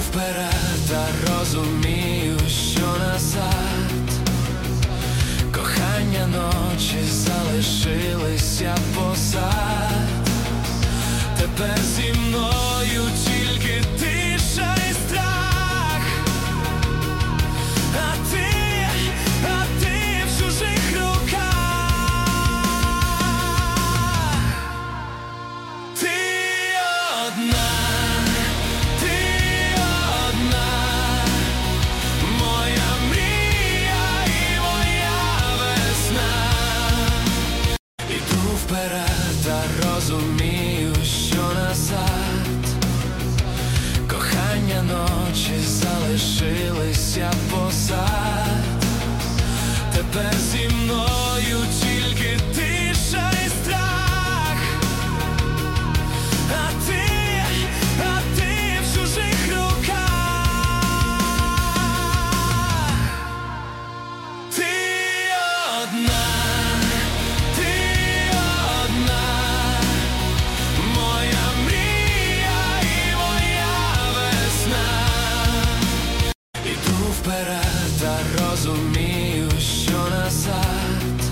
вперед, та розумію, що назад. Кохання ночі залишилися позад. Тепер зі мною тільки тиша і страх. А ти в чужих руках. Ти одна, моя мрія і моя весна. Іду вперед, та розумію, що назад. Кохання ночі залишилися позад. Тепер